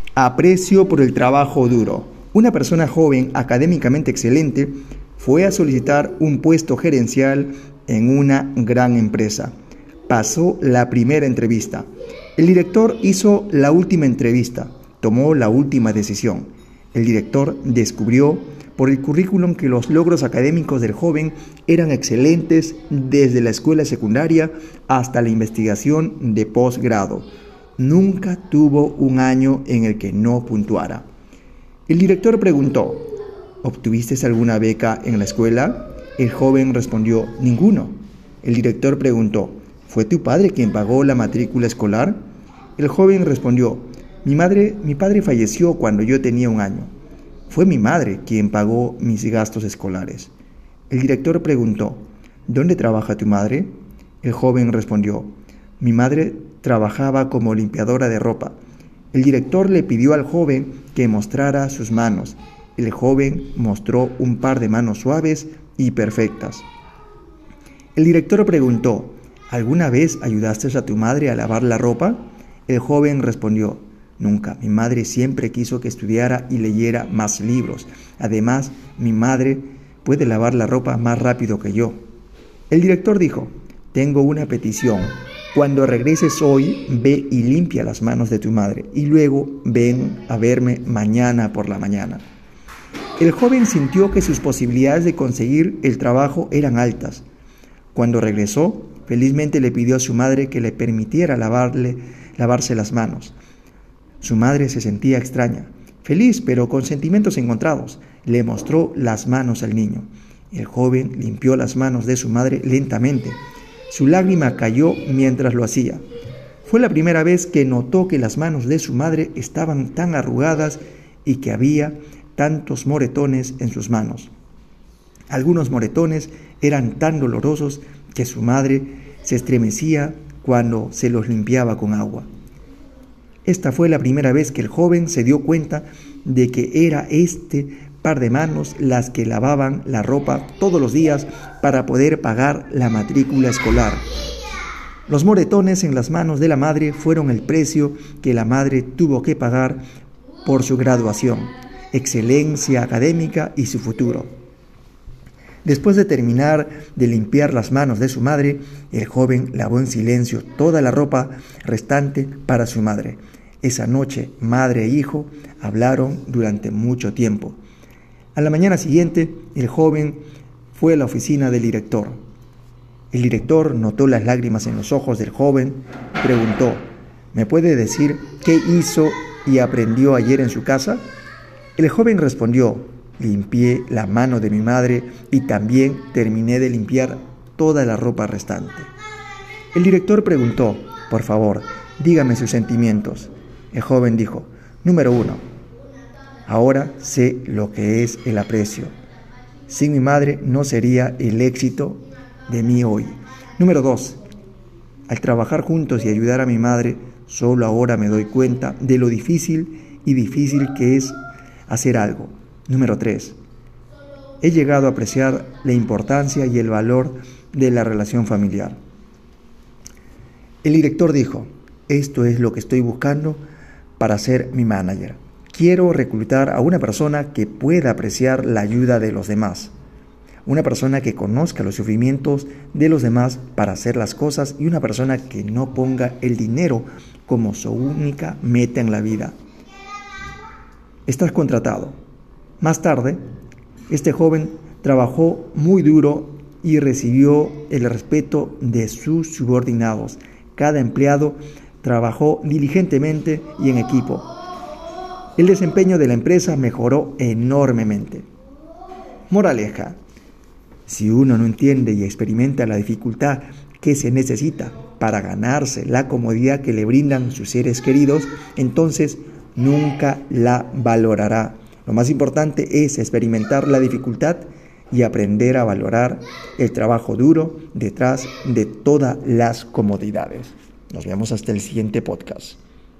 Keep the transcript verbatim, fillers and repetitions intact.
Aprecio por el trabajo duro. Una persona joven, académicamente excelente, fue a solicitar un puesto gerencial en una gran empresa. Pasó la primera entrevista. El director hizo la última entrevista, tomó la última decisión. El director descubrió por el currículum que los logros académicos del joven eran excelentes desde la escuela secundaria hasta la investigación de posgrado. Nunca tuvo un año en el que no puntuara. El director preguntó: ¿obtuviste alguna beca en la escuela? El joven respondió: ninguno. El director preguntó: ¿fue tu padre quien pagó la matrícula escolar? El joven respondió: mi madre, mi padre falleció cuando yo tenía un año. Fue mi madre quien pagó mis gastos escolares. El director preguntó: ¿dónde trabaja tu madre? El joven respondió: mi madre trabajaba como limpiadora de ropa. El director le pidió al joven que mostrara sus manos. El joven mostró un par de manos suaves y perfectas. El director preguntó: ¿alguna vez ayudaste a tu madre a lavar la ropa? El joven respondió: nunca. Mi madre siempre quiso que estudiara y leyera más libros. Además, mi madre puede lavar la ropa más rápido que yo. El director dijo: tengo una petición. Cuando regreses hoy, ve y limpia las manos de tu madre y luego ven a verme mañana por la mañana. El joven sintió que sus posibilidades de conseguir el trabajo eran altas. Cuando regresó, felizmente le pidió a su madre que le permitiera lavarle, lavarse las manos. Su madre se sentía extraña, feliz pero con sentimientos encontrados. Le mostró las manos al niño. El joven limpió las manos de su madre lentamente. Su lágrima cayó mientras lo hacía. Fue la primera vez que notó que las manos de su madre estaban tan arrugadas y que había tantos moretones en sus manos. Algunos moretones eran tan dolorosos que su madre se estremecía cuando se los limpiaba con agua. Esta fue la primera vez que el joven se dio cuenta de que era este par de manos las que lavaban la ropa todos los días para poder pagar la matrícula escolar. Los moretones en las manos de la madre fueron el precio que la madre tuvo que pagar por su graduación, excelencia académica y su futuro. Después de terminar de limpiar las manos de su madre, el joven lavó en silencio toda la ropa restante para su madre. Esa noche, madre e hijo hablaron durante mucho tiempo. A la mañana siguiente, el joven fue a la oficina del director. El director notó las lágrimas en los ojos del joven y preguntó: ¿me puede decir qué hizo y aprendió ayer en su casa? El joven respondió: limpié la mano de mi madre y también terminé de limpiar toda la ropa restante. El director preguntó: por favor, dígame sus sentimientos. El joven dijo: número uno, ahora sé lo que es el aprecio. Sin mi madre no sería el éxito de mí hoy. Número dos, al trabajar juntos y ayudar a mi madre, solo ahora me doy cuenta de lo difícil y difícil que es hacer algo. Número tres, he llegado a apreciar la importancia y el valor de la relación familiar. El director dijo: esto es lo que estoy buscando para ser mi manager. Quiero reclutar a una persona que pueda apreciar la ayuda de los demás. Una persona que conozca los sufrimientos de los demás para hacer las cosas y una persona que no ponga el dinero como su única meta en la vida. Estás contratado. Más tarde, este joven trabajó muy duro y recibió el respeto de sus subordinados. Cada empleado trabajó diligentemente y en equipo. El desempeño de la empresa mejoró enormemente. Moraleja: si uno no entiende y experimenta la dificultad que se necesita para ganarse la comodidad que le brindan sus seres queridos, entonces nunca la valorará. Lo más importante es experimentar la dificultad y aprender a valorar el trabajo duro detrás de todas las comodidades. Nos vemos hasta el siguiente podcast.